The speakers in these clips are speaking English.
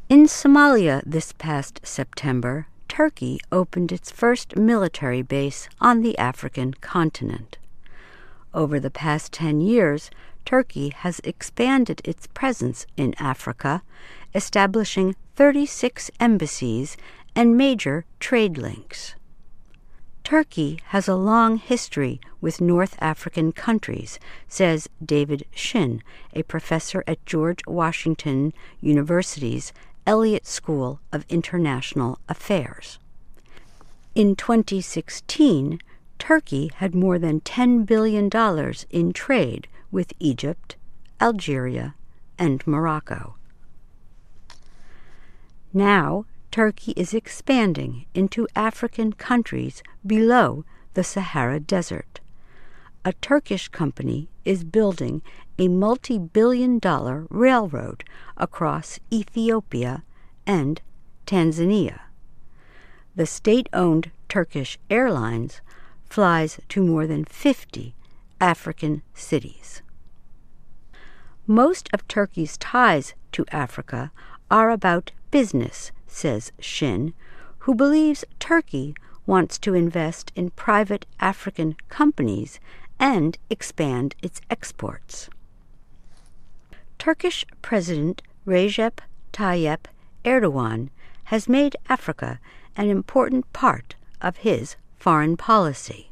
In Somalia this past September, Turkey opened its first military base on the African continent. Over the past 10 years, Turkey has expanded its presence in Africa, establishing 36 embassies and major trade links. Turkey has a long history with North African countries, says David Shin, a professor at George Washington University's Elliott School of International Affairs. In 2016, Turkey had more than $10 billion in trade with Egypt, Algeria, and Morocco. Now, Turkey is expanding into African countries below the Sahara Desert. A Turkish company is building a multi-billion-dollar railroad across Ethiopia and Tanzania. The state-owned Turkish Airlines flies to more than 50 African cities. Most of Turkey's ties to Africa are about business, says Shin, who believes Turkey wants to invest in private African companies and expand its exports. Turkish President Recep Tayyip Erdogan has made Africa an important part of his foreign policy.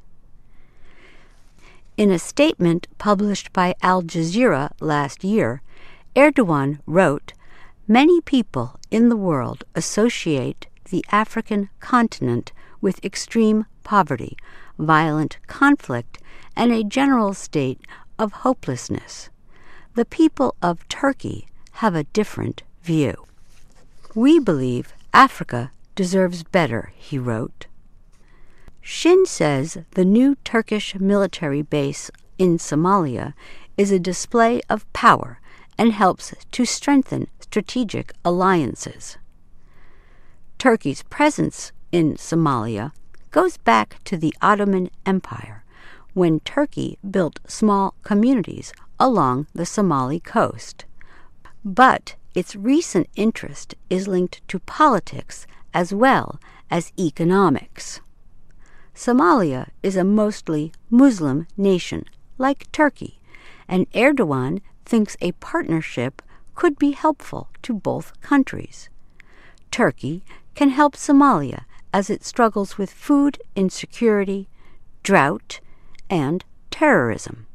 In a statement published by Al Jazeera last year, Erdogan wrote, "Many people in the world associate the African continent with extreme poverty, violent conflict, and a general state of hopelessness. The people of Turkey have a different view. We believe Africa deserves better," he wrote. Shin says the new Turkish military base in Somalia is a display of power and helps to strengthen strategic alliances. Turkey's presence in Somalia goes back to the Ottoman Empire, when Turkey built small communities along the Somali coast. But its recent interest is linked to politics as well as economics. Somalia is a mostly Muslim nation, like Turkey, and Erdogan thinks a partnership could be helpful to both countries. Turkey can help Somalia as it struggles with food insecurity, drought, and terrorism.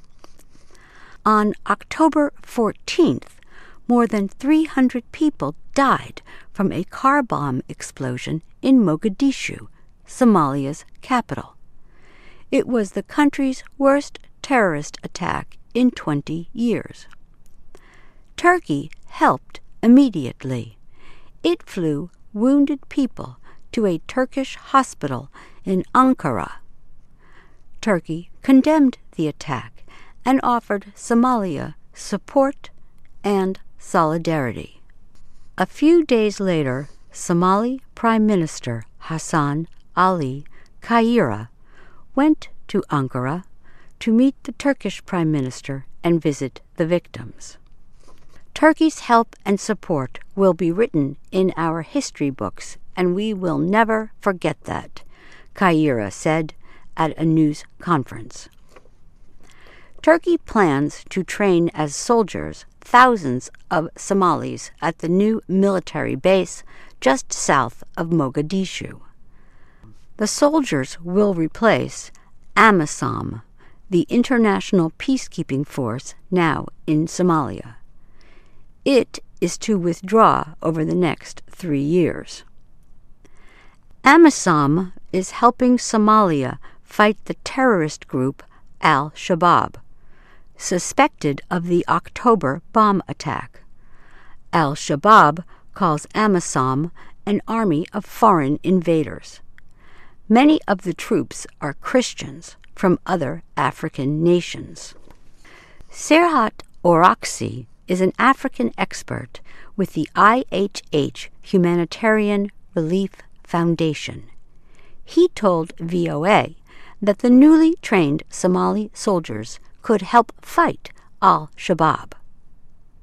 On October 14th, more than 300 people died from a car bomb explosion in Mogadishu, Somalia's capital. It was the country's worst terrorist attack in 20 years. Turkey helped immediately. It flew wounded people to a Turkish hospital in Ankara. Turkey condemned the attack and offered Somalia support and solidarity. A few days later, Somali Prime Minister Hassan Ali Khaira went to Ankara to meet the Turkish Prime Minister and visit the victims. Turkey's help and support will be written in our history books, and we will never forget that, Khaira said at a news conference. Turkey plans to train as soldiers thousands of Somalis at the new military base just south of Mogadishu. The soldiers will replace AMISOM, the international peacekeeping force now in Somalia. It is to withdraw over the next 3 years. AMISOM is helping Somalia fight the terrorist group Al-Shabaab, suspected of the October bomb attack. Al-Shabaab calls AMISOM an army of foreign invaders. Many of the troops are Christians from other African nations. Serhat Oraksi is an African expert with the IHH Humanitarian Relief Foundation. He told VOA that the newly trained Somali soldiers could help fight Al-Shabaab.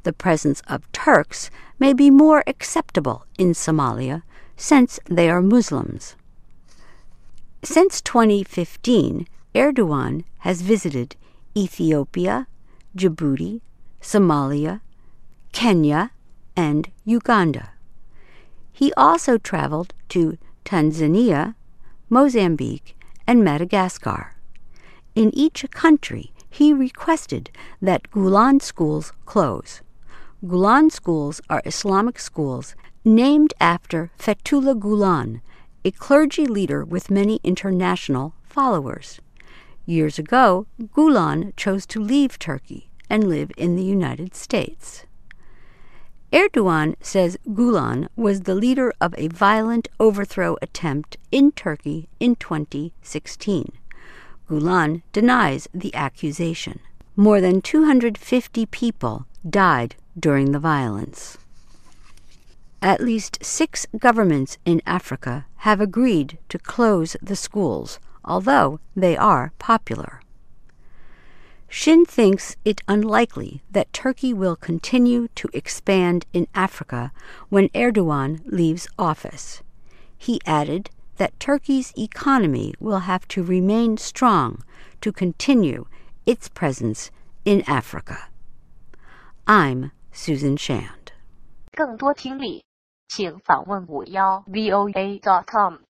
The presence of Turks may be more acceptable in Somalia since they are Muslims. Since 2015, Erdogan has visited Ethiopia, Djibouti, Somalia, Kenya, and Uganda. He also traveled to Tanzania, Mozambique, and Madagascar. In each country, he requested that Gulen schools close. Gulen schools are Islamic schools named after Fethullah Gulen, a clergy leader with many international followers. Years ago, Gulen chose to leave Turkey and live in the United States. Erdogan says Gulen was the leader of a violent overthrow attempt in Turkey in 2016. Gulen denies the accusation. More than 250 people died during the violence. At least 6 governments in Africa have agreed to close the schools, although they are popular. Shin thinks it unlikely that Turkey will continue to expand in Africa when Erdogan leaves office. He added that Turkey's economy will have to remain strong to continue its presence in Africa. I'm Susan Shand. 更多听力，请访问51voa.com。